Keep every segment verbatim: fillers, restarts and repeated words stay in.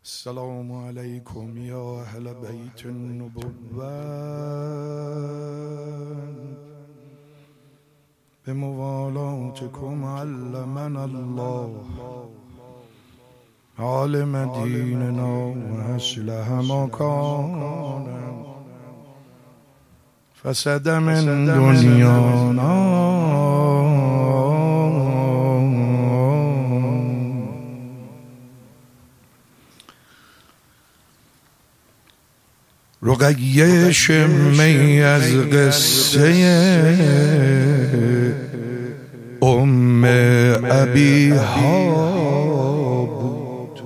السلام علیکم یا اهل بیت النبوة بموالاتكم علمنا الله عالم دیننا و اصلح مکاننا فسد من دنیانا رقیه شمی از قصه ام ابیها بود.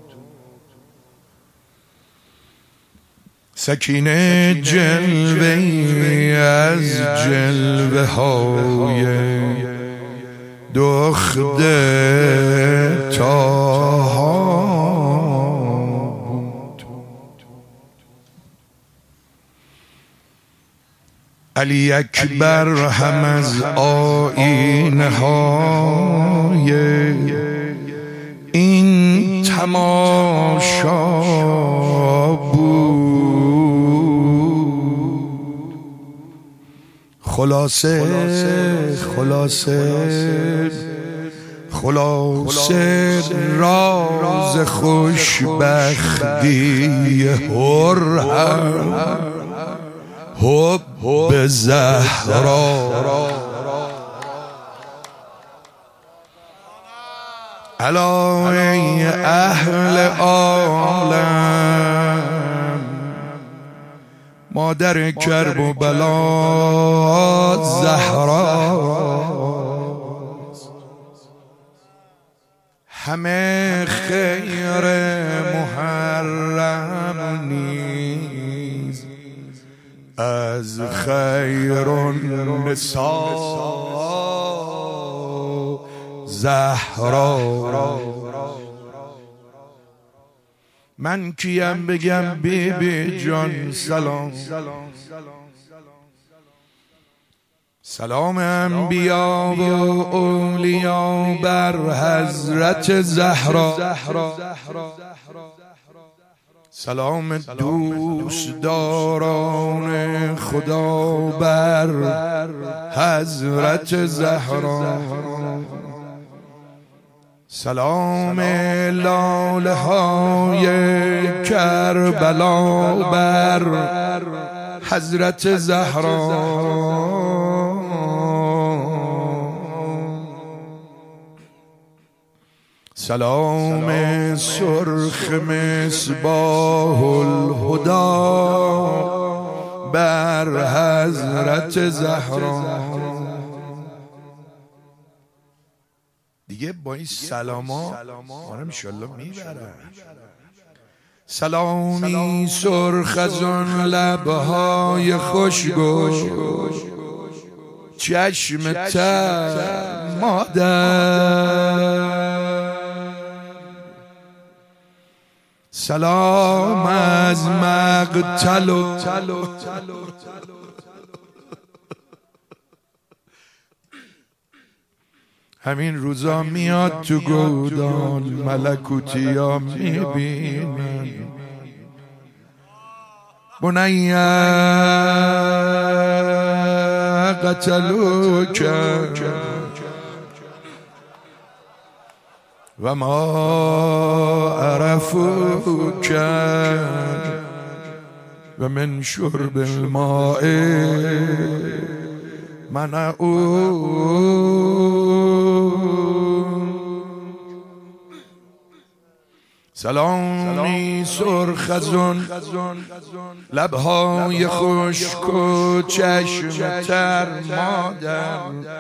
سکینه جلوه از جلوه های دختر طاها علی اکبر هم از آیینه های این تماشا بود. خلاصه خلاصه خلاصه راز خوشبختی هرهم حب زهرا الا ای اهل عالم مادر کرب و بلا زهرا همه خیر محرم نیز از خیر النساء زهرا. من کیم بگم بی بی جان سلام سلام انبیا و اولیا بر حضرت زهرا. سلام دوستداران خدا بر حضرت زهرا. سلام لاله های کربلا بر حضرت زهرا. سلام سرخ مصباح الهدى بر حضرت زهرا. دیگه با این سلاما ما رو انشالله میبرن. سلامی سرخ از آن لبهای خوشگو چشم تر مادر. سلام از مقتل و همین روزا میاد تو گودال ملکوتی ها میبینن بنی قتلوک و ما عرفوک و من شرب الماء منعوک. سلامی سرخ از آن لبهای خشک و چشم تر مادر.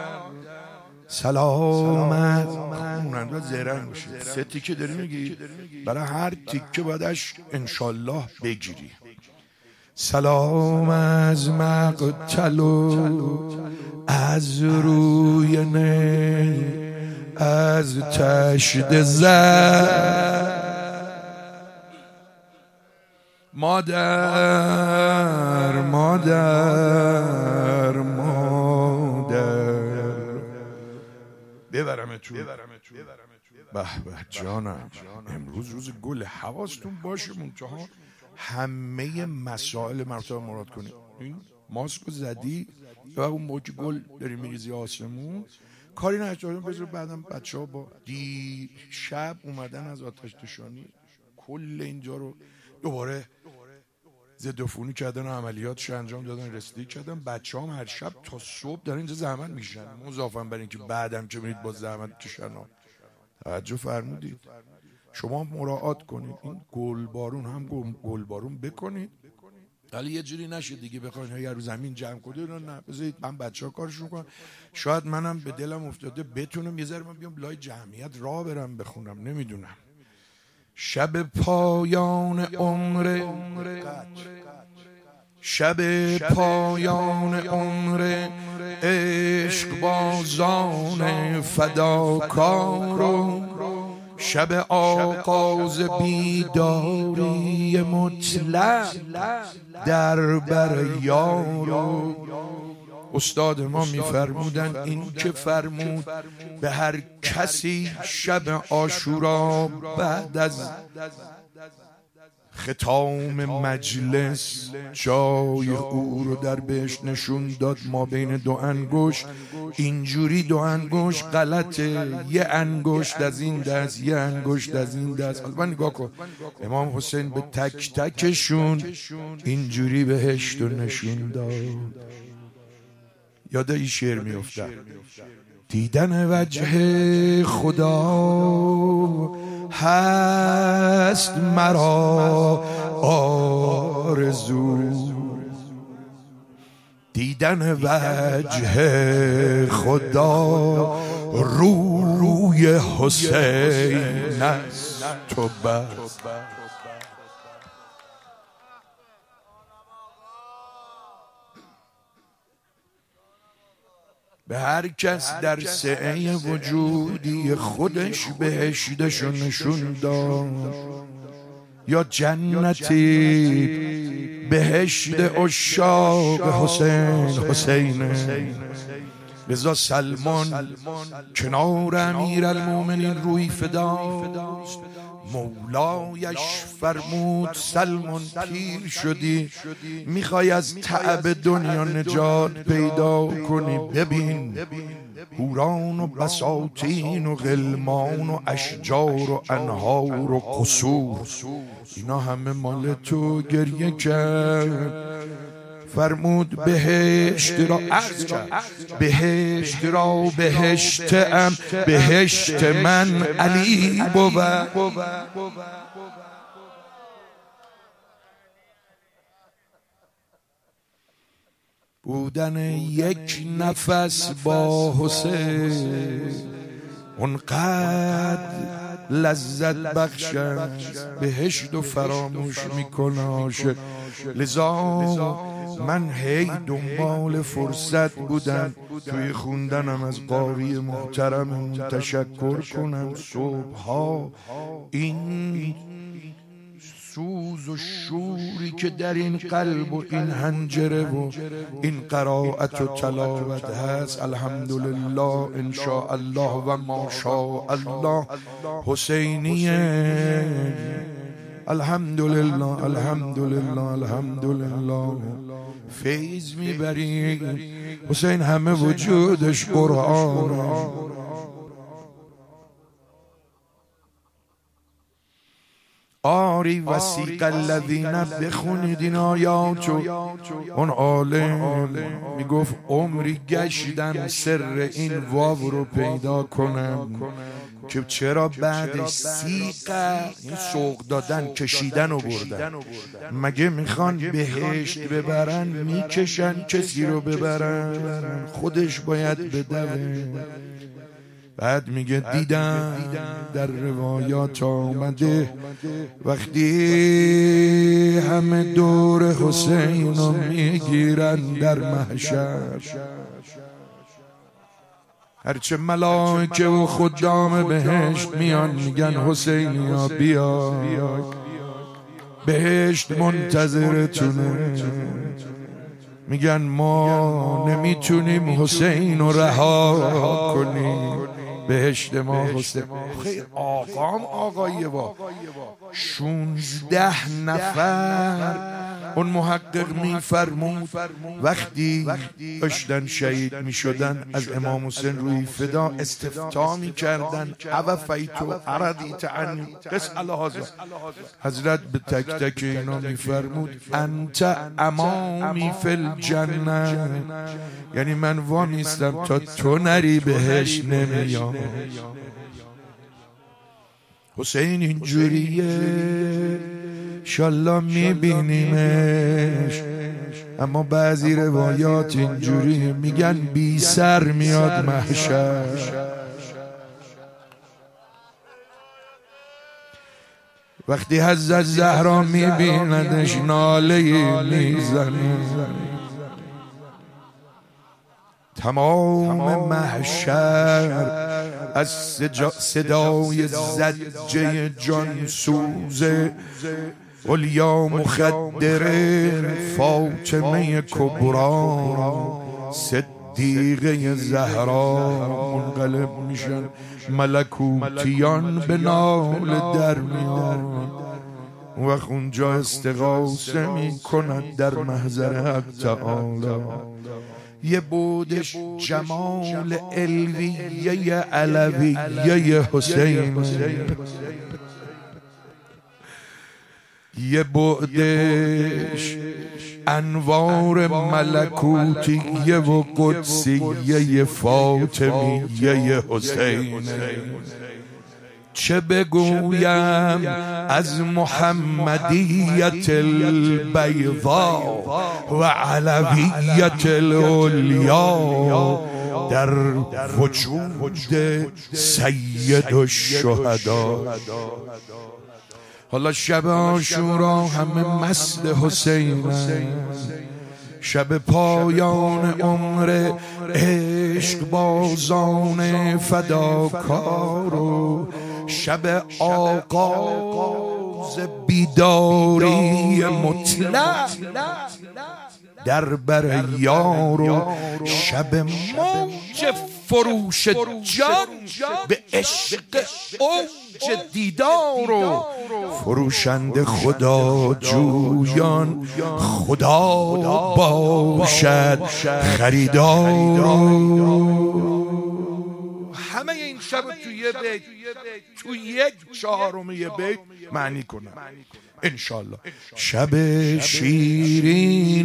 سلامت خوننده زیرنگ باشید. سه تیکه داری میگی برای هر تیکه بایدش انشالله بگیری. سلام از مقتل و از روی نی از تشت زر مادر مادر مادر ببرم تو به به جانم، امروز روز گل. حواستون باشه منتها همه مسائل مرتبه مراد کنید. این ماسکو زدی و اون موج گل داری میریزی آسمون، کاری نشدم. بذار بعدم بچه ها با دی شب اومدن از آتش نشانی کل اینجا رو دوباره ضد عفونی کردن و عملیاتش انجام دادن، رسیدگی کردن. بچه هم هر شب تا صبح دارن اینجا زحمت میشن، مضافن بر اینکه بعدم که میرید با زحمت کشن. توجه فرمودید؟ شما مراعات کنید این گلبارون هم گلبارون بکنید، ولی یه جوری نشه دیگه بخواین یه رو زمین جمع کنید. نه، بذارید من بچه ها کارشون کنم. شاید منم به دلم افتاده بتونم یه ذره من بیام لای جمعیت راه برم بخونم، نمیدونم. شب پایان عمر، شب پایان عمر عشق بازان فداکار، شب آغاز بیداری مطلق در بر یار. استاد ما میفرمودن این که فرمود به هر کسی شب عاشورا بعد از ختام مجلس جای او رو در بهشت نشون داد، ما بین دو انگشت. اینجوری دو انگشت غلطه، یه انگشت از این دست یه انگشت از این دست. البته نگاه کن امام حسین به تک تکشون اینجوری بهشت رو نشون داد. یاد این شعر میافتم، دیدن وجه خدا هست مرا آرزو، دیدن وجه خدا روی حسین است تو بس. به هر کس در سعه وجودی خودش بهشتشو نشون داد، یا جنتی بهشت عشاق حسین حسینه. لذا سلمان کنار امیرالمومنین روی فداست، مولایش فرمود سلمان پیر شدی، میخوای از تعب دنیا نجات پیدا کنی، ببین هوران و بساطین و غلمان و اشجار و انهار و قصور، اینا همه مال تو. گریه کرد فرمود بهشت را عرض کرد، بهشت را بهشت ام، بهشت من علی بود. بودن یک نفس با حسین اونقدر لذت بخش است، بهشت و فراموش میکناش. لذا من هی دنبال فرصت بودم توی خوندنم از قاری محترم تشکر کنم. صبحها این سوز و شوری که در این قلب و این حنجره و این قرائت و تلاوت هست، الحمدلله انشاءالله و ماشاءالله حسینیه. الحمدلله الحمدلله الحمدلله فیض میبری حسین، همه وجودش قرآن. آری وسیق الذین، بخونید این آیاتو. اون عالم میگفت عمری گشتم سر این واو رو پیدا کنم که چرا بعدش سیقه، این سوق دادن کشیدن رو بردن. مگه میخوان بهشت ببرن میکشن کسی رو ببرن؟ خودش باید بدوه. بعد میگه دیدم در روایات آمده وقتی همه دور حسین رو میگیرن در محشر، هرچه ملائکه و خدام بهشت میان میگن حسینیا بیا، بهشت منتظرتونه. میگن ما نمیتونیم حسین رو رها کنیم، بهشت ما حسین. خیلی آقام آقاییه با شونزده نفر. اون محقق میفرمود وقتی داشتن شهید میشدن از امام حسین روی فدا استفتاء میکردن اوفیتو اردیت عنی اسأل هذا. حضرت به تک تک اینا میفرمود انت امامی فی الجنه، یعنی من وامیستم تا تو نری بهش نمیام. حسین اینجوریه انشالله میبینیمش، اما بعضی روایات اینجوری میگن بی سر میاد محشر. وقتی حضرت زهرا میبیندش ناله میزنه، تمام محشر از صدای زجه جانسوز علیا مخدره فاطمه کبرا صدیقه زهرا منقلب میشن، ملکوتیان به نال در میان و اونجا استغاثه میکنند در محضر حق تعالی. یه بودش جمال علویه علویه حسین، یه بعدش انوار ملکوتیه و قدسیه فاطمیه حسین. چه بگویم از محمدیت البیضا و علویت العلیا در وجود سید الشهدا. حالا شب عاشورا همه مست حسین، شب پایان عمر عشق بازان فداکار و شب آغاز بیداری مطلق در بر یار و شب موج فروش جان به عشق اوج دیدار و فروشند خدا جویان خدا باشد خریدار. همه این شب توی یه بیت، توی یک چهارم یه بیت معنی کنم انشالله. شب شیرین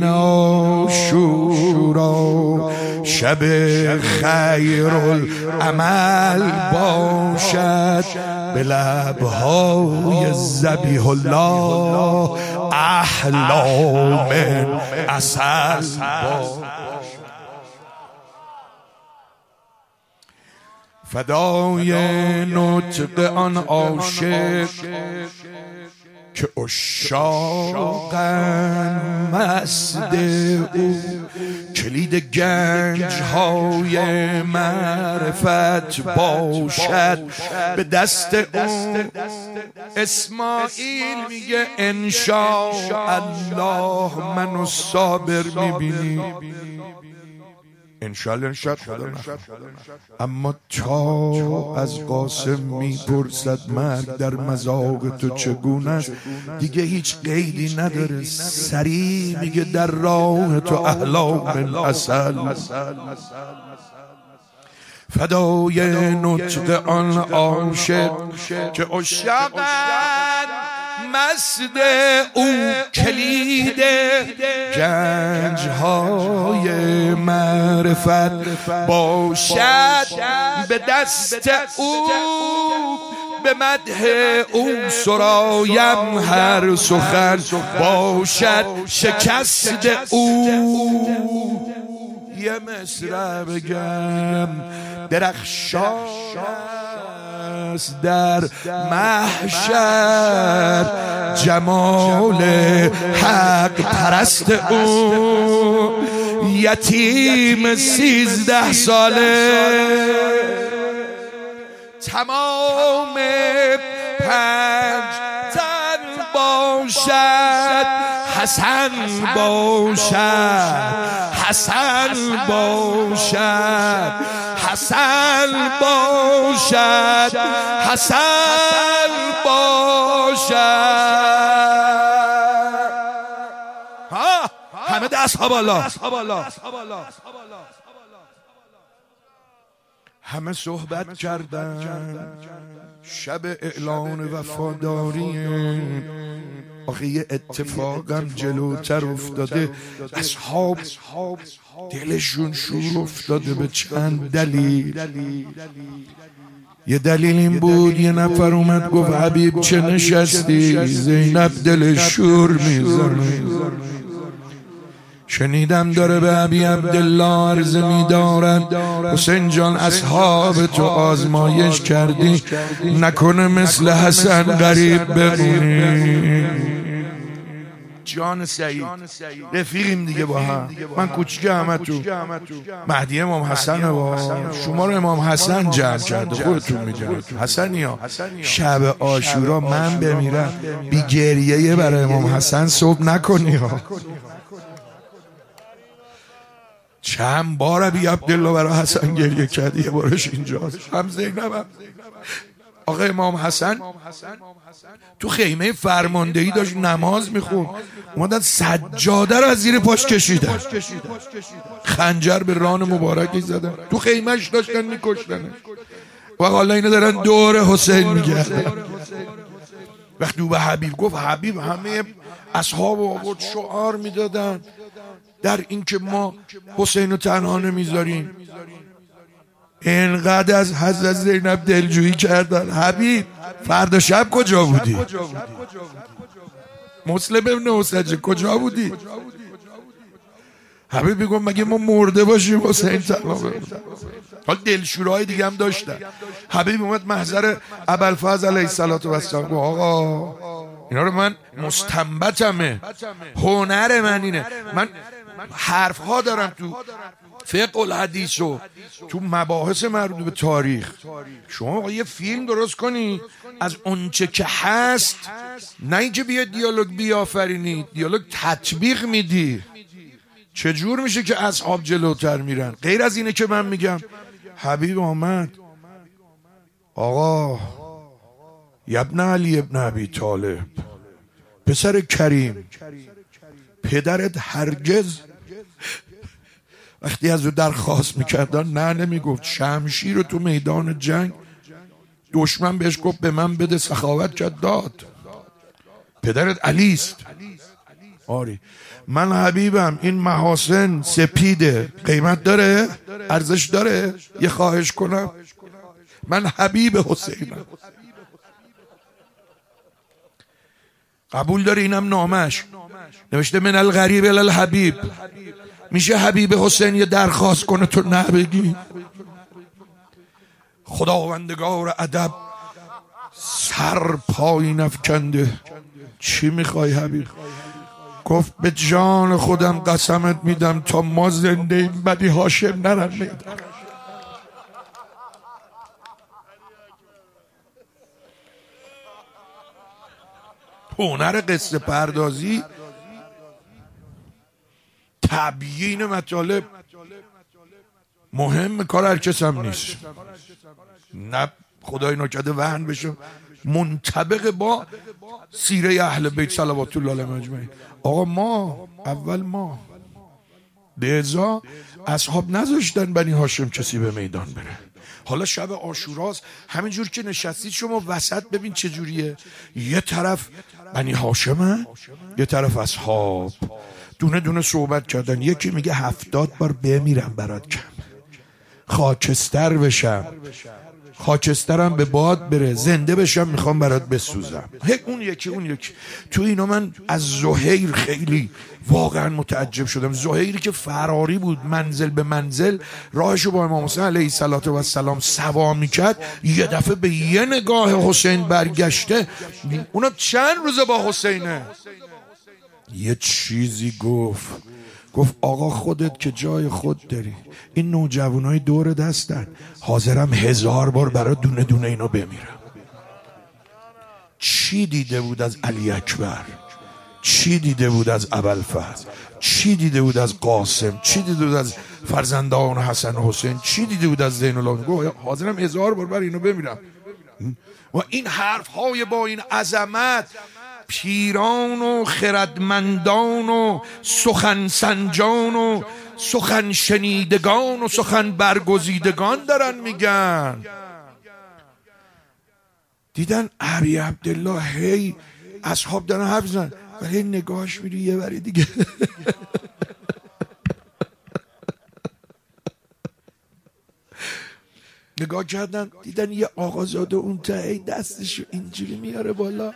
عاشورا شب خیر العمل باشد، به لبهای ذبیح الله احلا من عسل باشد. فدای نطق آن عاشق که عشاقن مست او، کلید گنج های معرفت باشد به دست او. اسماعیل میگه انشاء الله منو صابر میبینی، انشالله انشالله خدا نخواد. اما تا از قاسم میپرسد مرگ در مذاق تو چگونه است، دیگه هیچ قیدی نداره، سریع میگه در راه تو احلا من عسل. فدای نطق آن عاشق که عشاقن مست او، کلید گنج های معرفت باشد به دست او. به مدح او سرایم هر سخن باشد شکست او. یه مصرع بگم درخشان است در محشر جمال حق پرست او. یتیم سیزده ساله تمام پنج تن با باشد حسن باشد حسن باشد حسن باشد حسن باشد ها همه دست ها بالا همه صحبت کردن شب اعلان وفاداری آخه یه اتفاقم جلوتر افتاده اصحاب دلشون شور افتاده به چند دلیل یه دلیل این بود یه نفر اومد گفت حبیب چه نشستی زینب دلش شور میزنه شنیدم داره به ابی عبدالله عرض می‌دارد حسین جان اصحاب تو آزمایش کردی نکنه مثل حسن غریب بمونی جان سعید رفیقیم دیگه با هم من کوچیک همه تو مهدی امام حسن با شما رو امام حسن جمع کرده خودتون میدونید حسنی ها شب عاشورا من بمیرم بی گریه برای امام حسن صبح نکنی ها چند بار ابی عبدالله برای حسن گریه کرد یه بارش اینجاست هم زینبم آقا امام حسن تو خیمه فرماندهی داشت نماز میخوند اومدن سجاده رو از زیر پاش کشیدن خنجر به ران مبارکی زدن تو خیمهش داشتن میکشتن و حالا اینا دارن دور حسین میگردن وقتی او به حبیب گفت حبیب همه اصحاب آورد شعار میدادن در اینکه ما حسین رو تنها نمیذاریم اینقدر از حضرت زینب دلجویی کردن حبیب فردا شب کجا بودی؟ مسلم ابن حسین کجا بودی؟ حبیب میگم مگه ما مرده باشیم حسین تنها بمونه حال دلشورهای دیگه هم داشتن حبیب اومد محضر ابوالفضل علیه السلام گفت آقا اینا رو من مستنبطمه هنر من اینه من حرف ها دارم تو فقه الحدیث و تو مباحث مربوط به تاریخ شما یه فیلم درست کنی از اونچه که هست نه اینکه بیا دیالوگ بیافرینی دیالوگ تطبیق میدی چجور میشه که اصحاب جلوتر میرن غیر از اینه که من میگم حبیب آمد آقا ابن علی ابن ابی طالب پسر کریم پدرت هرگز وقتی از او درخواست میکردن نه نمیگفت شمشیر رو تو میدان جنگ دشمن بهش گفت به من بده سخاوت کرد داد پدرت علی است آری من حبیبم این محاسن سپیده قیمت داره ارزش داره یه خواهش کنم من حبیب حسینم قبول داره اینم نامش نوشته من الغریب الی الحبیب میشه حبیب حسین یه درخواست کنه تو نه بگی خداوندگار ادب سر پایین افکنده چی میخوای حبیب گفت به جان خودم قسمت میدم تا ما زنده این بدی هاشم نرن میدن هنر قصه پردازی تبیین مطالب مهم کار هر کس هم نیست نه خدای نکرده وهن بشه منطبق با سیره اهل بیت صلوات الله علیهم اجمعین آقا ما اول ما به ازا اصحاب نذاشتن بنی هاشم کسی به میدان بره حالا شب عاشوراست همینجور که نشستید شما وسط ببین چجوریه یه طرف بنی هاشمه یه طرف اصحاب دونه دونه صحبت کردن یکی میگه هفتاد بار بمیرم برات کم خاکستر بشم خاکسترم به باد بره زنده بشم میخوام برات بسوزم اون یکی اون یکی تو اینا من از زهیر خیلی واقعا متعجب شدم زهیری که فراری بود منزل به منزل راهشو با امام حسین علیه السلام سوا میکرد یه دفعه به یه نگاه حسین برگشته اونا چند روزه با حسینه یه چیزی گفت گفت آقا خودت که جای خود داری این نوجوانای دور دستن حاضرم هزار بار برای دونه دونه اینو بمیرم چی دیده بود از علی اکبر چی دیده بود از ابوالفضل، چی دیده بود از قاسم، چی دیده بود از فرزندان حسن و حسین، چی دیده بود از زین العابدین. گفت حاضرم هزار بار بر اینو بمیرم. و این حرف های با این عظمت پیران و خردمندان و سخن سنجان و سخن شنیدگان و سخن برگزیدگان دارن میگن. دیدن ابی عبدالله هی اصحاب دارن حرف زن ولی نگاهش میری یه بری دیگه. نگاه کردن دیدن یه آقازاده اون ته دستشو اینجوری میاره بالا،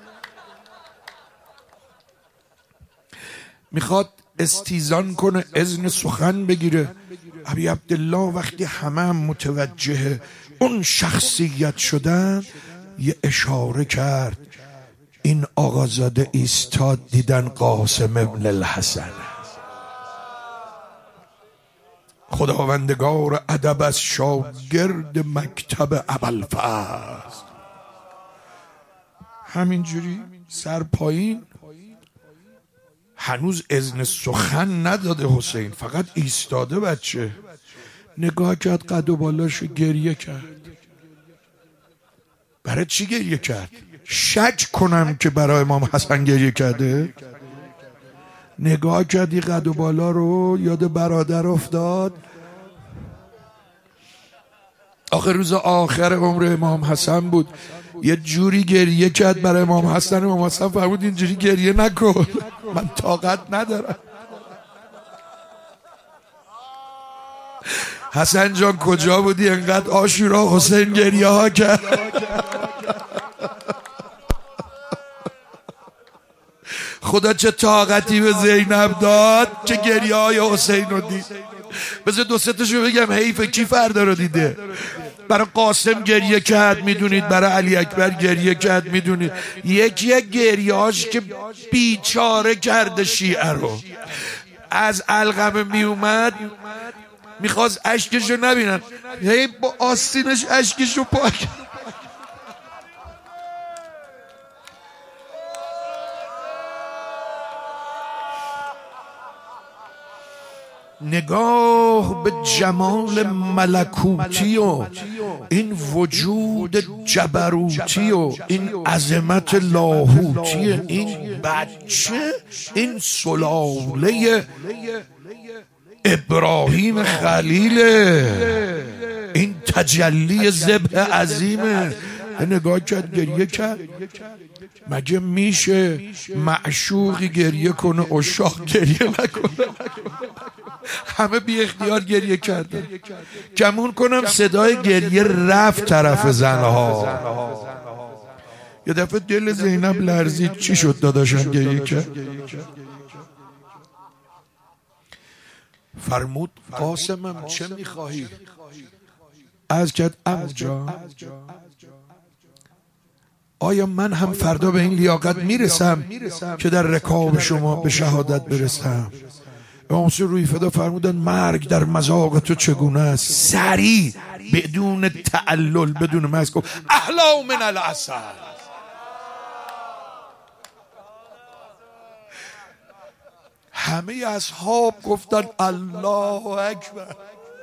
میخواد استیزان کنه، اذن سخن بگیره. ابی عبدالله وقتی همه هم متوجه اون شخصیت شدن یه اشاره کرد. این آقازاده ایستاد، دیدن قاسم ابن الحسن. خداوندگار ادب از شاگرد مکتب ابوالفضل. همینجوری سر پایین، هنوز اذن سخن نداده حسین، فقط ایستاده. بچه نگاه کرد قد و بالاشو گریه کرد. برای چی گریه کرد؟ شک کنم که برای امام حسن گریه کرده. نگاه کردی قد و بالا رو، یاد برادر افتاد. آخر روز آخر عمر امام حسن بود، یه جوری گریه کرد برای امام حسن. امام حسن فرمود اینجوری گریه نکن، من طاقت ندارم. حسن جان کجا بودی انقدر عاشورا حسین گریه ها کرد؟ خدا چه طاقتی به زینب داد که گریه های حسین رو دید. بذار دو سه تاشو بگم، حیفه کی فردا رو دیده. برای قاسم گریه کرد میدونید، برای علی اکبر گریه کرد میدونید. یکی یک گریهاش که بیچاره کرده شیعه رو. از علقمه میومد میخواست اشکشو نبینن، هی با آستینش اشکشو پاک. نگاه به جمال ملکوتی و این وجود جبروتی و این عظمت لاهوتی این بچه، این سلاله ابراهیم خلیله، این تجلی ذبح عظیمه. نگاه کرد گریه کرد. مگه میشه معشوقی گریه کنه عشاق گریه نکنه؟ همه بی اختیار گریه کردن. گمون کنم صدای گریه رفت طرف زنها. یه دفعه دل زینب لرزید. چی شد داداشم گریه کرد؟ فرمود قاسمم چه میخواهی؟ از کرد عمو جان آیا من هم فردا به این لیاقت میرسم که در رکاب شما به شهادت برسم؟ امام حسین روی فدا فرمودن مرگ در مذاق تو چگونه است؟ سریع بدون تعلل بدون مزق گفت احلا من العسل. همه اصحاب گفتن الله اکبر.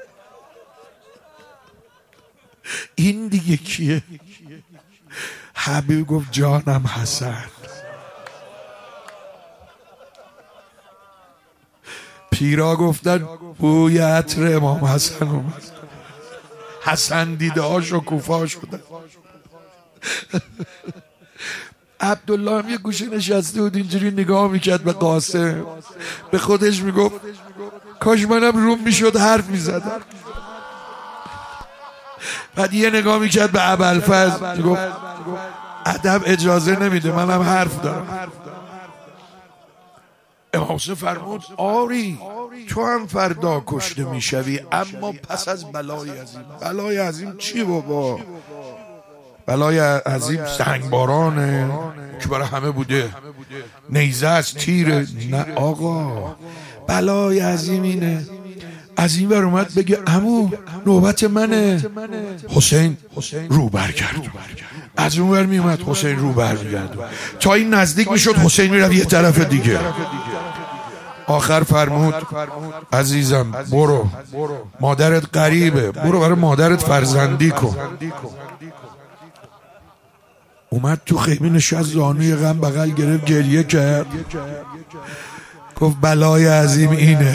این دیگه کیه؟ حبیب گفت جانم حسن. پیرا گفتن بوی عطر امام حسن اومد. حسن دیده ها شکوفا شدن. عبدالله هم یه گوشه نشسته بود اینجوری نگاه میکرد به قاسم، به خودش میگفت کاش منم روم میشد حرف میزدم. بعد یه نگاه میکرد به ابوالفضل میگفت ادب اجازه نمیده منم حرف دارم. امام حسین فرمود آری تو هم فردا کشته میشوی، اما پس از بلای عظیم. بلای عظیم چی بابا؟ بلای عظیم سنگبارانه که برای همه بوده، نیزه از تیره. نه آقا، بلای عظیم اینه از این ور اومد بگه عمو نوبت منه. حسین رو برگرد. از اون ور میومد، حسین رو برمیگردون تا این نزدیک میشد، حسین میرفت یه طرف دیگه. آخر فرمود عزیزم برو، مادرت غریبه، برو برای مادرت فرزندی کن. اومد تو خیمه نشست، زانوی غم بغل گرفت، گریه کرد، گفت بلای عظیم اینه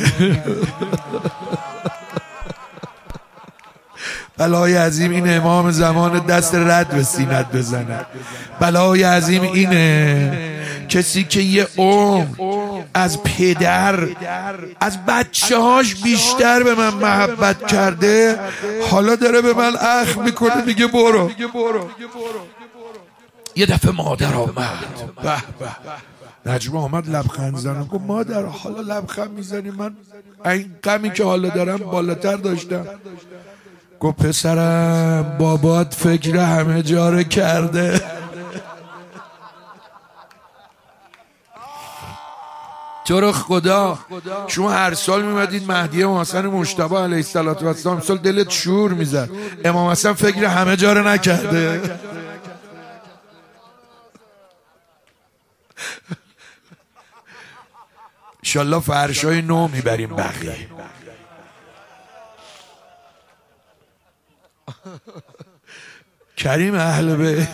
بلای عظیم این امام زمان دست رد به سینت بزنه. بلای عظیم اینه کسی که یه عمر از پدر از بچه هاش بیشتر به من محبت کرده، حالا داره به من اخم میکنه میگه برو. یه دفعه مادر آمد، به به، نجمه آمد لبخند زنم، گفت مادر حالا لبخند میزنی؟ من این غمی که حالا دارم بالاتر داشتم. گفت پسرم بابات فکر همه جا رو کرده. تو رو خدا شما هر سال میمدید مهدی امام حسن مجتبی علیه السلام، سال دلت شور میزد امام حسن فکر همه جا رو نکرده. انشالله فرشای نو میبریم بقیه. کریم اهل بیت.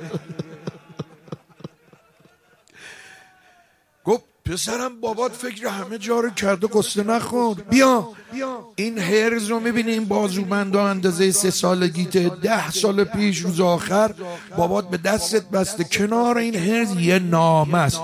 گفت پسرم بابات فکر همه جا رو کرده، قصه نخور، بیا این هرز رو میبینی، این بازوبندا اندازه سه سالگیته، ده سال پیش روز آخر بابات به دستت بسته، کنار این هرز یه نامه است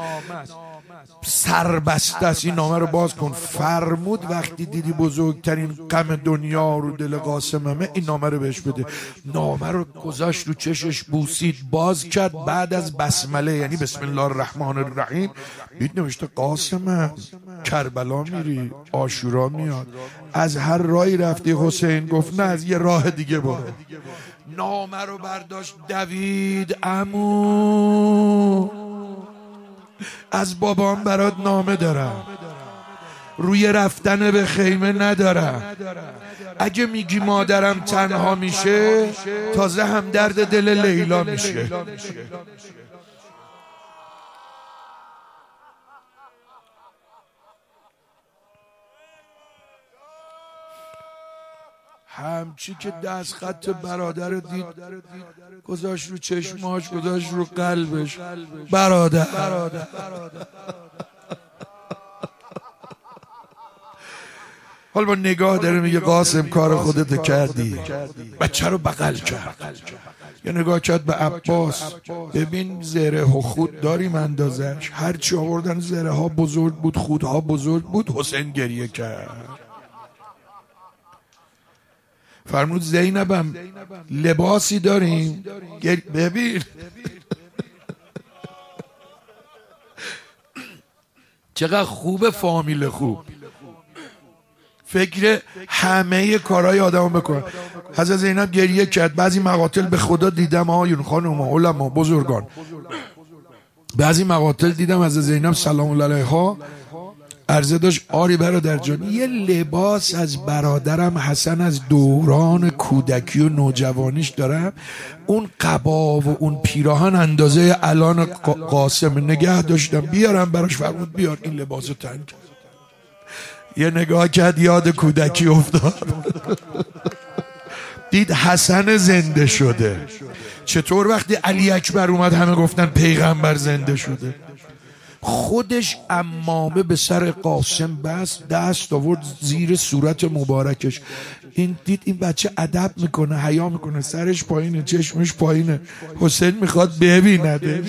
سربسته است، این نامه رو باز کن. فرمود وقتی دیدی بزرگترین غم دنیا رو دل قاسممه، این نامه رو بهش بده. نامه رو گذاشت رو چشش، بوسید، باز کرد، بعد از بسمله یعنی بسم الله الرحمن الرحیم دید نوشته قاسمم کربلا میری، عاشورا میاد، از هر راهی رفتی حسین؟ گفت نه از یه راه دیگه برو. نامه رو برداشت دوید، عمو از بابام برات نامه دارم، روی رفتن به خیمه ندارم، اگه میگی مادرم تنها میشه تازه هم درد دل لیلا میشه. همچی که دست خط برادر دید گذاشت رو چشماش، گذاشت رو قلبش، برادر حالا با نگاه داره میگه قاسم کار خودت کردی. بچه رو بغل کرد، یه نگاه کرد به عباس، ببین زره و خود داریم اندازش، هرچی آوردن زره ها بزرگ بود، خودها بزرگ بود. حسین گریه کرد، فرمود زینبم لباسی داریم؟ ببین چقدر خوب فامیل خوب، فکر همه کارهای آدمو بکن. حضرت زینب گریه کرد. بعضی مقاتل به خدا دیدم آیون خانم علما بزرگان، بعضی مقاتل دیدم حضرت زینب سلام الله علیها عرضه داشت آری برادر جان یه لباس از برادرم حسن از دوران کودکی و نوجوانیش دارم، اون قبا و اون پیراهن اندازه الان قاسم نگه داشتم بیارم براش. فرمود بیار. این لباسو تن کرد، یه نگاه کرد یاد کودکی افتاد، دید حسن زنده شده. چطور وقتی علی اکبر اومد همه گفتن پیغمبر زنده شده؟ خودش عمامه به سر قاسم بست، دست آورد زیر صورت مبارکش. این دید این بچه ادب میکنه، حیا میکنه، سرش پایینه، چشمش پایینه، حسین میخواد ببیندش.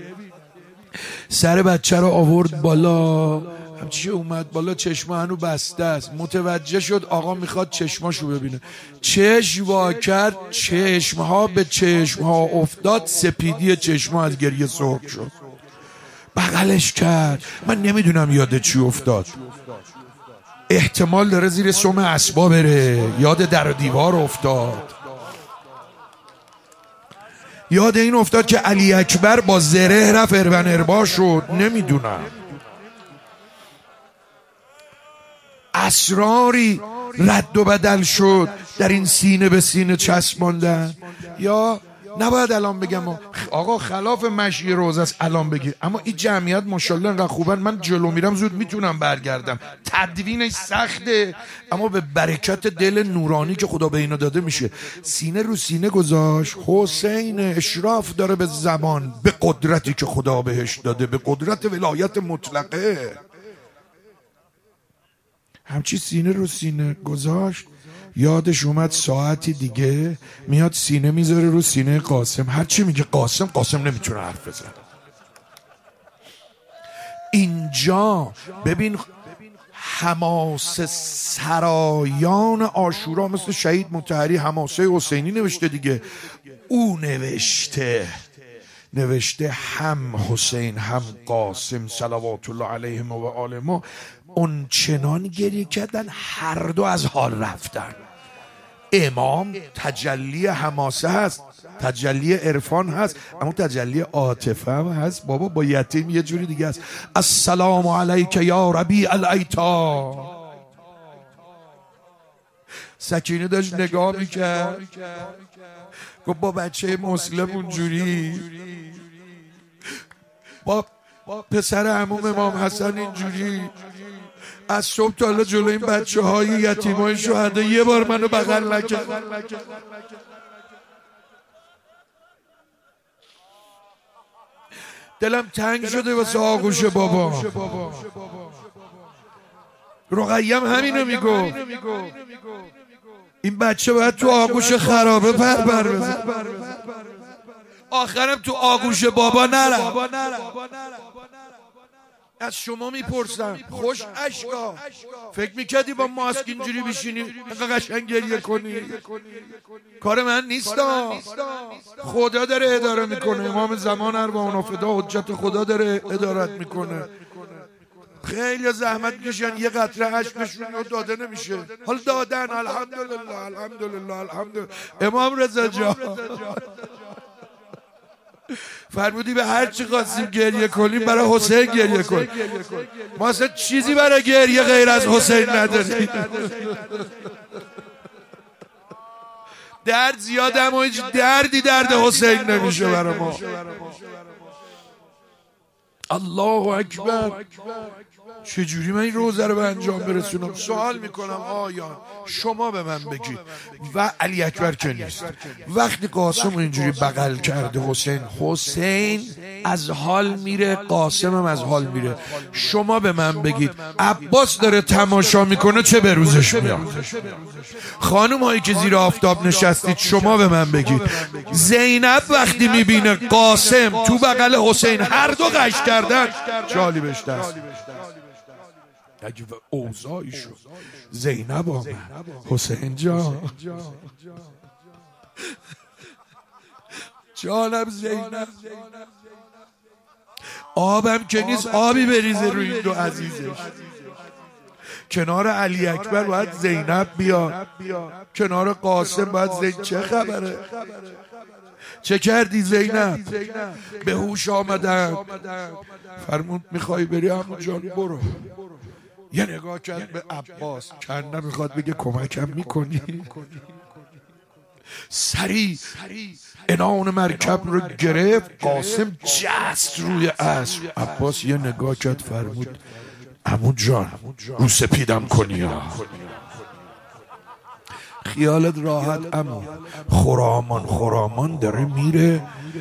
سر بچه رو آورد بالا، همچی اومد بالا، چشمه هنو بسته است. متوجه شد آقا میخواد چشماشو ببینه، چشم وا کرد، چشمها به چشمها افتاد، سپیدی چشمها از گریه سرخ شد. بغلش کرد. من نمیدونم یاد چی افتاد، احتمال داره زیر سم اسبا بره، یاد در و دیوار افتاد، یاد این افتاد که علی اکبر با زره رفت ارون اربا شد، نمیدونم. اسراری رد و بدل شد در این سینه به سینه چسباندن، یا نباید الان بگم آقا خلاف مشی روز است الان بگی، اما این جمعیت ماشاءالله انقدر خوبن من جلو میرم زود میتونم برگردم. تدوینش سخته اما به برکت دل نورانی که خدا به اینا داده میشه. سینه رو سینه گذاشت. حسین اشراف داره به زبان، به قدرتی که خدا بهش داده، به قدرت ولایت مطلقه. همچی سینه رو سینه گذاشت. یادش اومد ساعتی دیگه میاد سینه میذاره رو سینه قاسم. هرچی میگه قاسم، قاسم نمیتونه حرف بزنه. اینجا ببین حماسه سرایان عاشورا مثل شهید مطهری حماسه حسینی نوشته دیگه. او نوشته نوشته هم حسین هم قاسم صلوات الله علیهم و آلهما اون چنان گریه کردن هر دو از حال رفتن. امام تجلی حماسه هست، تجلی عرفان هست، اما تجلی عاطفه هم هست. بابا با یتیم یه جوری دیگه است. السلام علیک یا ربیع الایتام. سکینه داشت نگاه میکرد گفت با بچه مسلم اونجوری، با پسر عموم امام حسن اینجوری، از صبح تا حالا جلوی این بچه های یتیم های شهدا یه بار منو بغل نکرد. دلم تنگ شده واسه آغوش بابا. رقیم همینو میگو، این بچه باید تو آغوش خرابه پر پر بزن، آخرم تو آغوش بابا نره. از شما میپرسم خوش اشکا، فکر میکردی با ماسک اینجوری بشینی اینقدر قشنگ گریه کنی؟ کار من نیستا، خدا داره اداره میکنه. امام زمان اربعون فدا حجت خدا داره ادارت میکنه. خیلی زحمت میکشن یه قطره اشکشون رو داده نمیشه، حالا دادن الحمدلله الحمدلله الحمدلله. امام رضا جان فرمودی به هر چی خواستیم گریه کنیم برای حسین گریه کن. ما اصلا چیزی برای گریه غیر از حسین نداریم. درد زیاده اما هیچ دردی درد حسین نمیشه برای ما. الله اکبر. چجوری من این روزه رو به انجام برسونم؟ سوال میکنم آیا شما به من بگید و علی اکبر که نیست، وقتی قاسم اینجوری بغل کرده حسین، حسین از حال میره، قاسم هم از حال میره. شما به من بگید عباس داره تماشا میکنه چه به روزش میاد؟ خانم هایی که زیر آفتاب نشستید شما به من بگید زینب وقتی میبینه قاسم تو بغل حسین هر دو قش کردن چالی بهش دست. اگه به اوضاعی شد زینب آمد حسین جان جانم زینب آبم که نیست آبی بریزه روی این دو عزیزش. کنار علی اکبر باید زینب بیاد، کنار قاسم باید زینب. چه خبره؟ چه کردی زینب؟ به هوش آمدن. فرمود میخوای بری عمو جان برو. یه نگاه کرد به عباس، کنه میخواد بگه کمکم میکنی؟ سری انان مرکب رو گرفت، قاسم جست روی اسب. عباس یه نگاه کرد فرمود عمو جان رو سپیدم کنی ها. خیالت راحت عمو، خرامان خرامان داره میره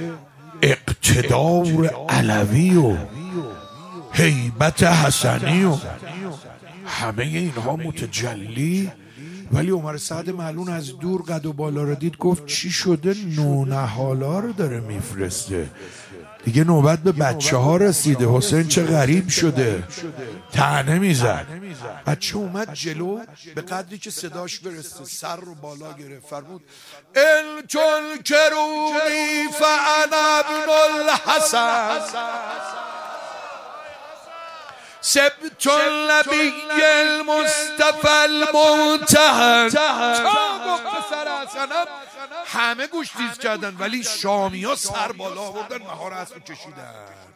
اقتدار علوی و هیبت حسنی و همه اینها متجلی. ولی عمر سعد معلون از دور قد و بالا رو دید، گفت چی شده؟ نونهالا رو داره میفرسته دیگه، نوبت به بچه ها رسیده. حسین چه غریب شده، طعنه میزد. بچه اومد جلو، به قدری که صداش برسته سر رو بالا گرفت فرمود ان تنکرونی فانا ابن الحسن سبت النبی المصطفى المنتهى. همه گوش تیز کردن ولی شامی ها سر بالا آوردن، مهار اسب کشیدن.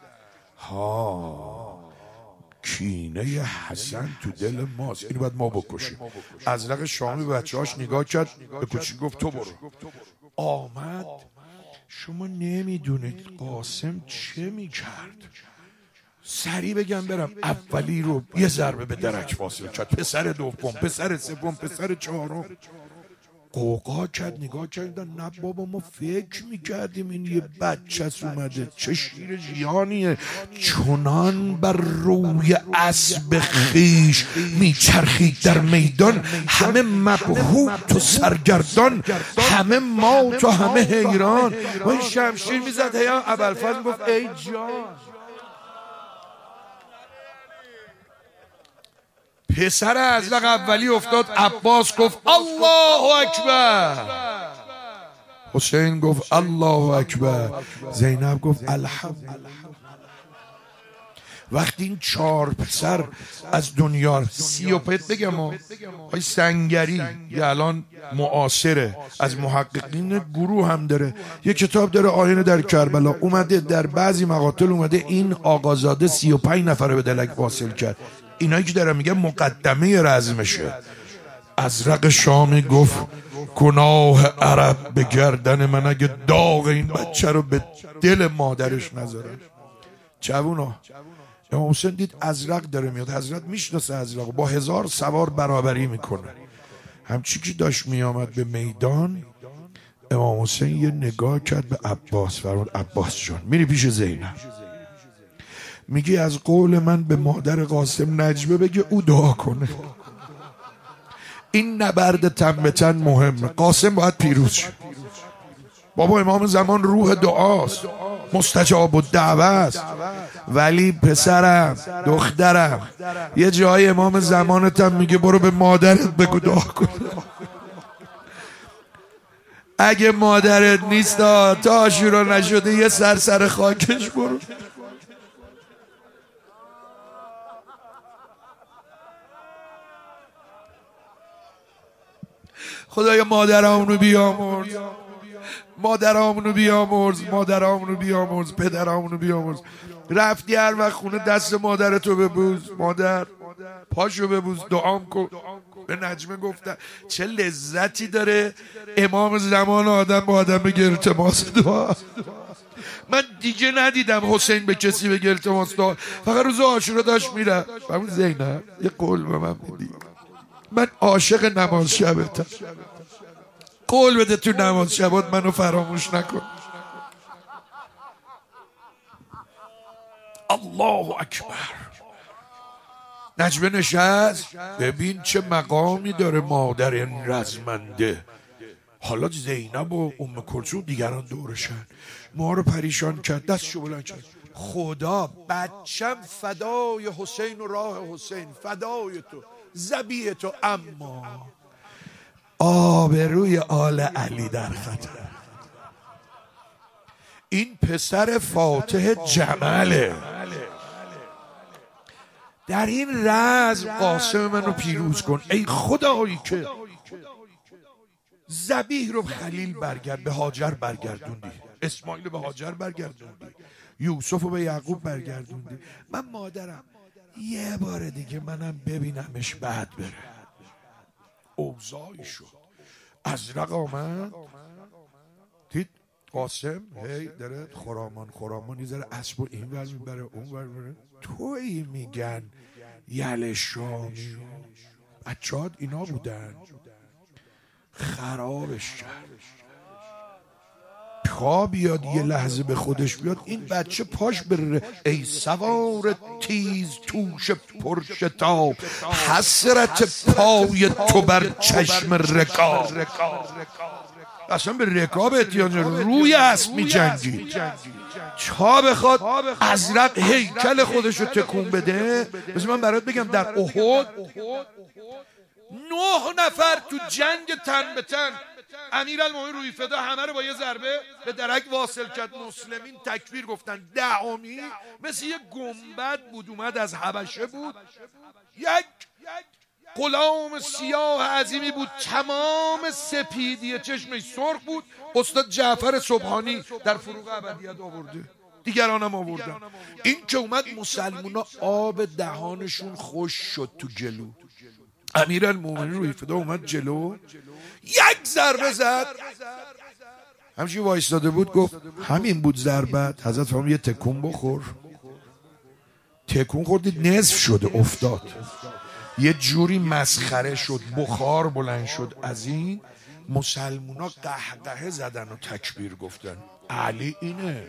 ها کینه حسن تو دل ماست، اینو باید ما بکشیم. ازرق شامی به بچه هاش نگاه کرد، به کوچیک گفت تو برو. آمد شما نمیدونید قاسم چه میکرد. سریع بگم برم، اولی رو یه ضربه به درک واصل کرد، پسر دوم، پسر سوم، پسر چهارم قوقا کرد، نگاه کردن، نه بابا ما فکر میکردیم این یه بچه‌س اومده، چه شیر ژیانیه، چنان بر روی اسب خیش میچرخید در میدان، همه مبهوت و سرگردان، همه مات و همه حیران. و این شمشیر میزد، هیا ابوالفضل گفت ای جان. پسر ازرق اولی افتاد، عباس گفت الله اکبر، حسین گفت الله اکبر، زینب گفت الحمدلله. وقتی این چهار پسر از دنیا سی و پت بگم ها های سنگری یه الان معاصره، از محققین گروه هم داره، یه کتاب داره آینه در کربلا، اومده در بعضی مقاطع اومده این آقازاده سی و پنج نفره به دلک واصل کرد. اینایی که دارم میگم مقدمه رزمشه. ازرق شامی گفت گناه عرب به گردن من اگه داغ این بچه رو به دل مادرش نذاره. جوونا امام حسین دید ازرق داره میاد، حضرت میشناسه ازرق، با هزار سوار برابری میکنه. همچی که داشت میامد به میدان، امام حسین یه نگاه کرد به عباس، فرمود عباس جان میری پیش زینب، میگی از قول من به مادر قاسم نجبه بگه او دعا کنه. این نبرد تن به تن مهمه، قاسم باید پیروز شه. بابا امام زمان روح دعاست، مستجاب الدعوه است. ولی پسرم دخترم یه جای امام زمانتم میگه برو به مادرت بگو دعا کن. اگه مادرت نیست تا عاشورا نشده یه سر سر خاکش برو. خدایا مادرامونو بیامرز، مادرامونو بیامرز، مادرامونو بیامرز، پدرامونو بیامرز. رفتی هر وقت خونه دست مادرتو ببوس، مادر پاشو ببوس، دعام کن. به نجمه گفتن چه لذتی داره امام زمان آدم با آدم بگه التماس دعا. من دیگه ندیدم حسین به کسی بگه التماس دعا، فقط روز عاشورا داشت میره. همون زینب یه قول به من میدی، من عاشق نماز شبتم، قول بده تو نماز شبات منو فراموش نکن. الله اکبر. نجمه نشست، ببین چه مقامی داره مادر این رزمنده. حالا زینب و ام کلثوم دیگران دورشن، ما رو پریشان کرد، دستشو بلند کرد، خدا بچم فدای حسین و راه حسین، فدای تو ذبیح تو، اما آبروی آل علی در خطر. این پسر فاتح جمله، در این رزم قاسم منو پیروز کن ای خدایی که ذبیح رو خلیل برگرد به هاجر برگردوندی، اسماعیل به هاجر برگردوندی، یوسف رو به یعقوب برگردوندی. من مادرم یه بار دیگه منم ببینمش بعد بره. اوضاعی شد. ازرق آمد، دید قاسم هی داره خرامان خرامان یه اسب و این ور میبره اون ور میبره. تویی میگن یل شامی، بچه‌هات اینا بودن، خرابش کرد. پا بیاد یه لحظه به خودش بیاد، این بچه پاش بره. ای سوار تیز توش پرشتاب، حسرت پای تو بر چشم رکاب. اصلا به رکاب احتیاج روی اسب می جنگی. چا بخواد ازرق هیکل خودش رو تکون بده. بس من برات بگم در احد نه نفر تو جنگ تن به تن امیرالمومنین روی فدا همه رو با یه ضربه به درک واصل کرد. مسلمین تکبیر گفتن. دهمی مثل یه گنبد بود، اومد از حبشه بود، یک غلام سیاه عظیمی بود، تمام سپیدی چشمش سرخ بود. استاد جعفر سبحانی در فروغ ابدیت آورده، دیگران هم آوردن. این که اومد مسلمونا آب دهانشون خوش شد تو جلو. امیرالمومنین روی فدا اومد جلو، یک ضربه زد، همچنین وایستاده بود گفت همین بود ضربت. حضرت فرمود یه تکون بخور. تکون خوردید نصف شده افتاد. یه جوری مسخره شد، بخار بلند شد از این. مسلمونا قهقه زدن و تکبیر گفتن علی اینه.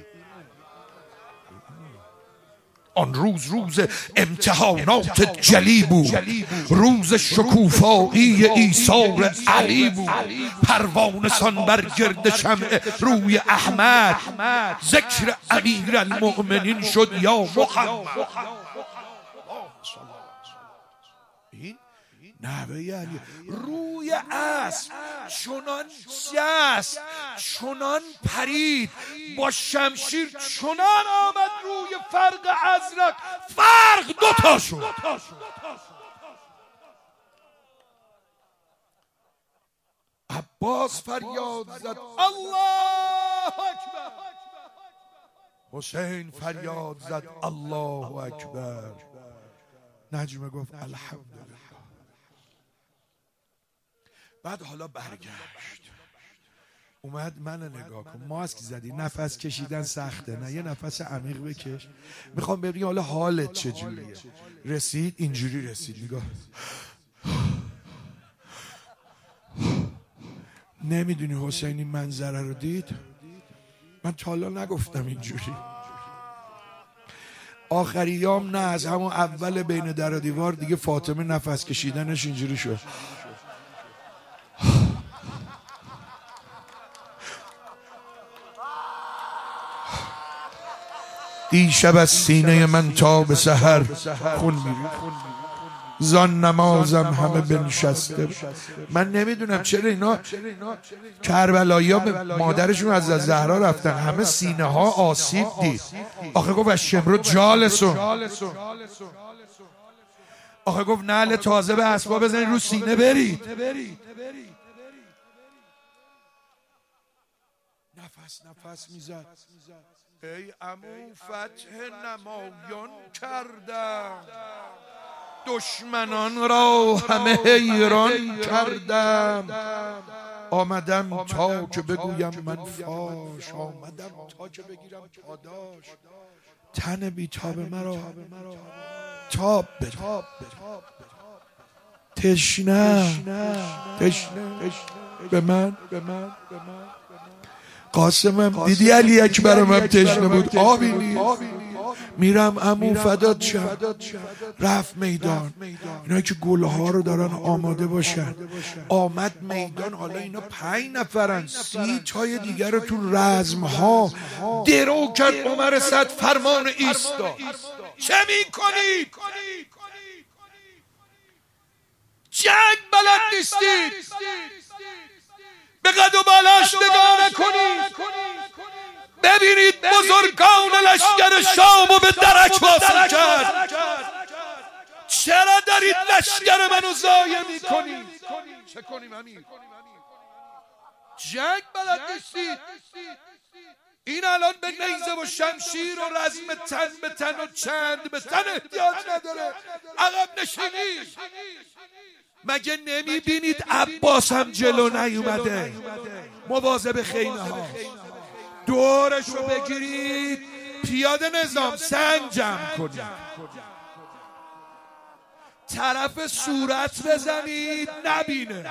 آن روز روز امتحانات جلی بود، روز شکوفایی ایثار علی بود. پروانه سان بر گرد شمع روی احمد، ذکر امیر المؤمنین شد یا محمد. این نحوه یعنی روی اسب چنان جست، چنان پرید، با شمشیر چنان آمد روی فرق ازرق، فرق دوتا شد. عباس فریاد زد الله اکبر. حسین فریاد زد الله اکبر. نجمه گفت الحمدلله. بعد حالا برگشت اومد من نگاه کن، ماسک زدی، نفس کشیدن سخته، نه یه نفس عمیق بکش. میخوام ببینی حالا حالت چجوریه. رسید اینجوری رسید، نگاه. نمیدونی حسین این منظره رو دید؟ من تا حالا نگفتم اینجوری. آخریام نه، از همون اول بین در و دیوار دیگه فاطمه نفس کشیدنش اینجوری شد. دیشب از سینه من تا به سحر خون میرید، زان نمازم همه بنشسته. من نمیدونم چرا اینا کربلایی ها به مادرشون از زهرا رفتن، همه سینه ها آسیب دید. آخه گفت از شمرو جالسون، آخه گفت نعل تازه به اسباب بزنید رو سینه برید. نفس نفس میزد. ای عمو فتح نمایان کردم، دشمنان را همه حیران کردم. آمدم تا که بگویم من فاش، آمدم تا که بگیرم پاداش. تن بیتاب مرا تاب بده، تشنه تشنه به من. قاسمم دیدی علی اکبرم هم تشنه بود، آبی نیست. میرم عمو فدات شم. رفت میدان، اینا که گلها رو دارن آماده باشن. آمد میدان، حالا اینا پنج نفرن، سی تای دیگر رو تو رزمها درو کرد. عمر صد فرمان ایستا. چه میکنید؟ جنگ بلد نیستید، به قد و بالش نگاه نکنید. ببینید بزرگان لشکر شامو به درک واصل کرد. چرا دارید لشکر منو ضایع میکنید؟ چه کنیم امیر؟ جنگ بلد نیستید. این الان به نیزه و شمشیر و رزم تن به تن و چند به تن احتیاج نداره. عقب نشینید. مگه نمی بینید عباس هم جلو نیومده؟ مواظب خیمه ها، دورشو بگیرید، پیاده نظام سنگ جمع کنید، طرف صورت بزنید نبینه.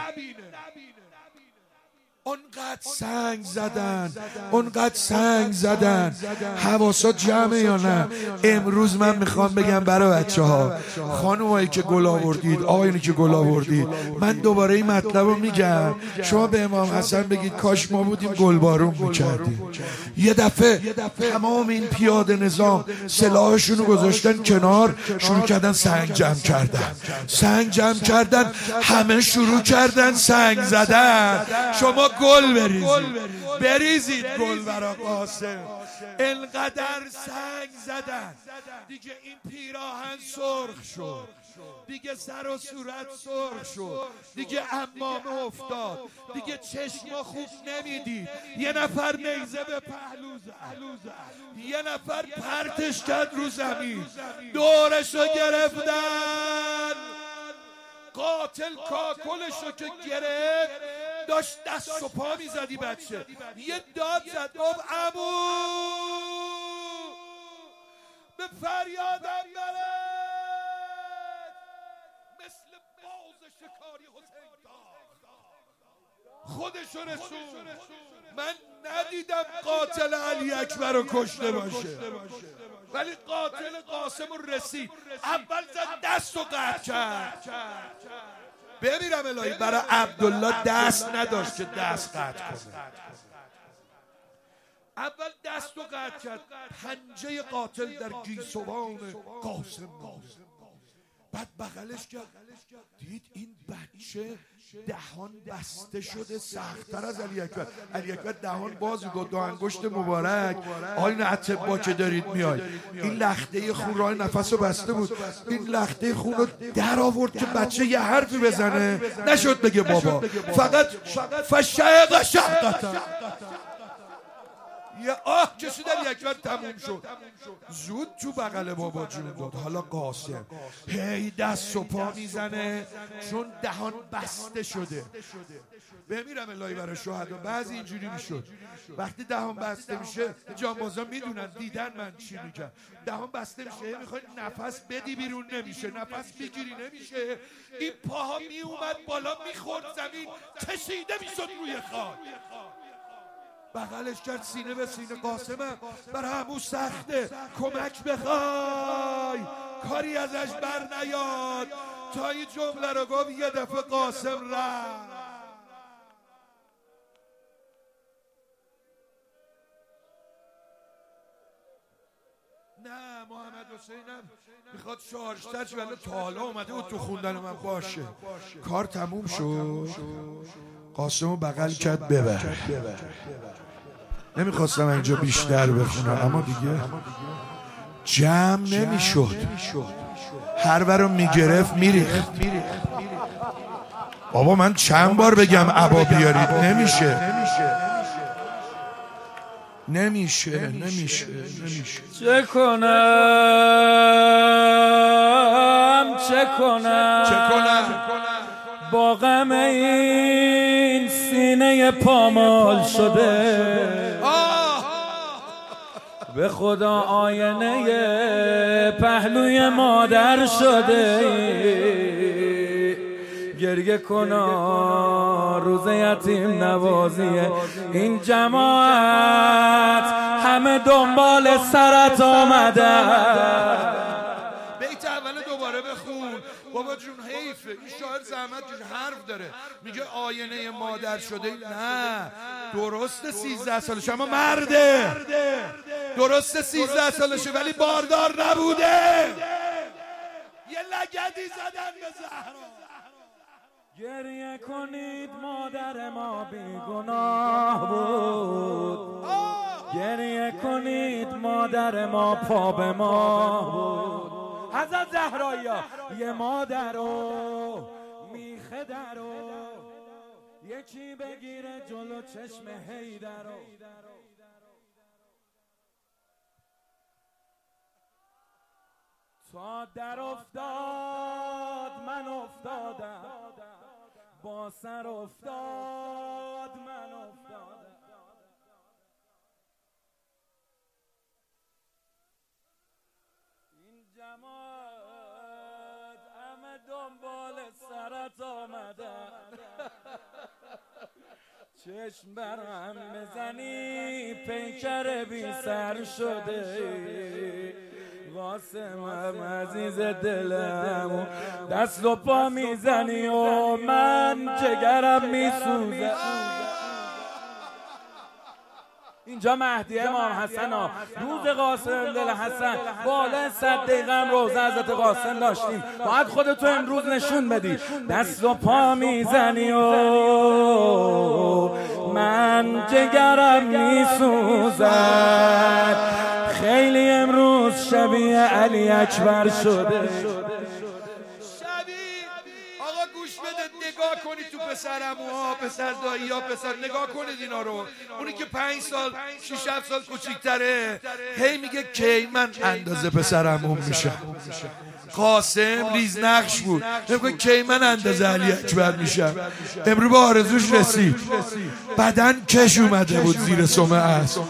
اونقدر سنگ زدن، اونقدر سنگ زدن. حواسات جمعه یا نه؟ امروز من میخوام بگم برای بچه ها، خانومایی که گل آوردید، آقایونی که گل آوردید، من دوباره این مطلب رو میگم. شما به امام حسن بگید کاش ما بودیم گل بارون میکردیم. یه دفعه تمام این پیاده نظام سلاحشون رو گذاشتن کنار، شروع کردن سنگ جمع کردن. سنگ جمع کردن، همه شروع کردن سنگ زدن. شما گل بریزید، بریزید گل برا قاسم. انقدر سنگ زدن دیگه این پیراهن سرخ شد، دیگه سر و صورت سرخ شد، دیگه عمامه افتاد، دیگه چشما خوب نمیدید. یه نفر نیزه به پهلو زد، یه نفر پرتش کرد رو زمین، دورشو گرفتن. قاتل کاکلشو که گرفت، داشت دست و پا میزدی بچه، یه داد زد گفت عمو به فریادم برد، مثل باز شکاری حسین خودشو رسون. من ندیدم قاتل علی اکبر رو کشته باشه، ولی قاتل قاسم رو رسید، اول زد دست رو قطع کرد. بمیرم الهی برای عبدالله دست نداشت که دست قطع کنه، اول دست رو قطع کرد، پنجه قاتل در گیسوان قاسم بود. بعد بغلش کرد، دید این بچه دهان بسته شده سخت‌تر از علی اکبر. علی اکبر دهان باز گفت دو انگشت مبارک، آین اطبا که دارید میای، این لخته خون راه نفس رو بسته بود، این لخته خون رو در آورد که بچه یه حرفی بزنه، نشد بگه بابا، فقط فشق شقتا یه آه کشید علی اکبر، تموم شد. زود تو بغل بابا جون داد. حالا قاسم هی دست و پا میزنه چون دهان بسته شده. بمیرم الهی برای شهدا بعضی اینجوری میشد، وقتی دهان بسته میشه جانبازا میدونن، دیدن من چی میگم، دهان بسته میشه میخوای نفس بدی بیرون نمیشه، نفس بگیری نمیشه، این پاها میومد بالا میخورد زمین، کشیده میشد روی خاک. بغلش کرد سینه به سینه، قاسمم برای همون سخته، کمک بخوای، کاری ازش بر نیاد. تا این جمله رو گفت یه دفعه قاسم رفت. نه محمد حسینم میخواد شارژتش، ولی تا حالا اومده بود تو خوندن من باشه. کار تموم شد، قاسمو بغل کرد ببر. نمیخواستم اینجا بیشتر بخونم، اما دیگه جمع نمیشد، هر ورو میگرفت میریخت. بابا من چند بار بگم عبا بیارید، نمیشه نمیشه نمیشه نمیشه. چه کنم چه کنم چه کنم با غم این سینه پامال شده، به خدا آینه پهلوی مادر شده. گریه کنا روز یتیم نوازی این جماعت، همه دنبال سرت آمده. بیت اول دوباره بخون بابا جون، حیفه این شاعر زحمت جون حرف داره، میگه آینه مادر شده. نه درسته سیزده سالشه اما مرده، درسته سیزده سالشه ولی باردار نبوده. یه لگدی زدن به زهرا. گریه کنید مادر ما بیگناه بود، گریه کنید مادر ما پا به ما بود. حضرت زهرایا یه مادر و میخه در و یکی بگیره جلو چشم حیدر و تا در افتاد من افتادم، با سر افتاد من افتادم. این جماعت همه دنبال سرت آمدن، چشم برم بزنی پیکر بی سر شده. قاسمم عزیز دلم دست و پا میزنی و من جگرم میسوزه. اینجا مهدی امام حسن ها، روز قاسم دل حسن، بالا صد دقیقه هم روزه حضرت قاسم داشتیم. باید خودتو امروز نشون بدی، دست و پا میزنی و من جگرم میسوزد. خیلی امروز شبیه علی اکبر شده. شبیه آقا گوش بده، نگاه کنید تو پسرموها، پسر دایی ها، پسر نگاه کنید اینا رو. اونی که پنج سال شیش هفت سال کوچیک‌تره هی میگه کی من اندازه پسرمون میشم. قاسم ریزنقش بود. نمیگه کی من اندازه علی اکبر میشم. امروز به آرزوش رسید. بدن کش اومده بود زیر سم اسب.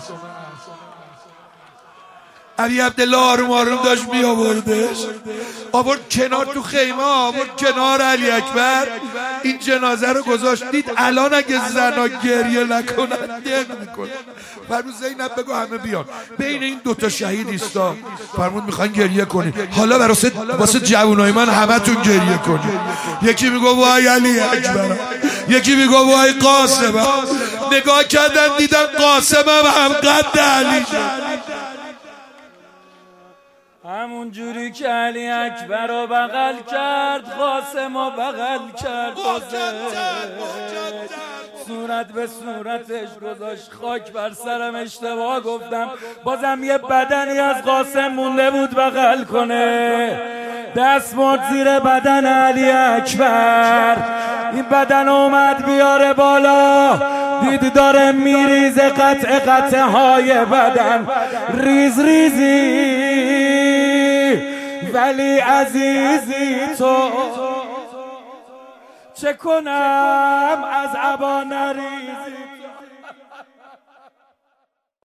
علی عبدالله آروم آروم داشت می آوردش، آورد کنار تو خیمه، آورد کنار علی اکبر، این جنازه رو گذاشت. دید الان اگه زنا گریه نکنن دق میکنن. فرمود زینب بگو همه بیان، بین این دوتا شهید ایستا. فرمود میخوان گریه کنی، حالا براسه واسه جوانای من همه تون گریه کنی. یکی میگو وای علی اکبر، یکی میگو وای قاسم. نگاه کردن دیدن قاسم هم قد علی شد. همون جوری که علی اکبر رو بغل کرد قاسم رو بغل کرد، صورت به صورتش گذاشت. خاک بر سرم، اشتباه گفتم. بازم یه بدنی از قاسم مونده بود بغل کنه. دست برد زیر بدن علی اکبر، این بدن اومد بیاره بالا، دید داره میریزه قطع قطع های بدن، ریز ریزی. ولی عزیزی تو چه کنم از عبا نریزی.